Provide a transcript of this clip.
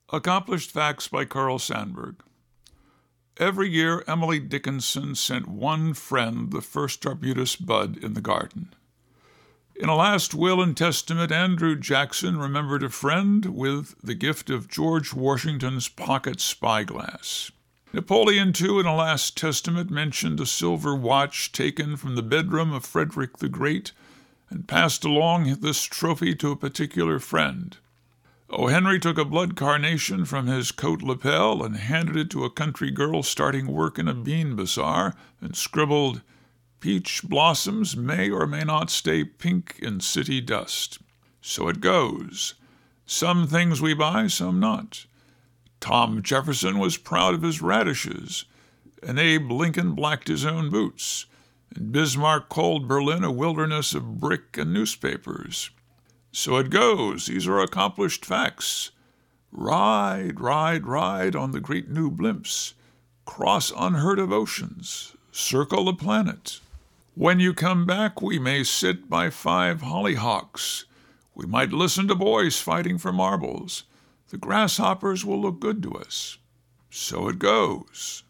Accomplished Facts by Carl Sandburg. Every year, Emily Dickinson sent one friend the first arbutus bud in the garden. In a last will and testament, Andrew Jackson remembered a friend with the gift of George Washington's pocket spyglass. Napoleon, too, in a last testament, mentioned a silver watch taken from the bedroom of Frederick the Great and passed along this trophy to a particular friend. O. Henry took a blood carnation from his coat lapel and handed it to a country girl starting work in a bean bazaar and scribbled, "Peach blossoms may or may not stay pink in city dust. So it goes. Some things we buy, some not. Tom Jefferson was proud of his radishes, and Abe Lincoln blacked his own boots, and Bismarck called Berlin a wilderness of brick and newspapers. So it goes. These are accomplished facts. Ride, ride, ride on the great new blimps. Cross unheard-of oceans. Circle the planet. When you come back, we may sit by 5 hollyhocks. We might listen to boys fighting for marbles. The grasshoppers will look good to us. So it goes."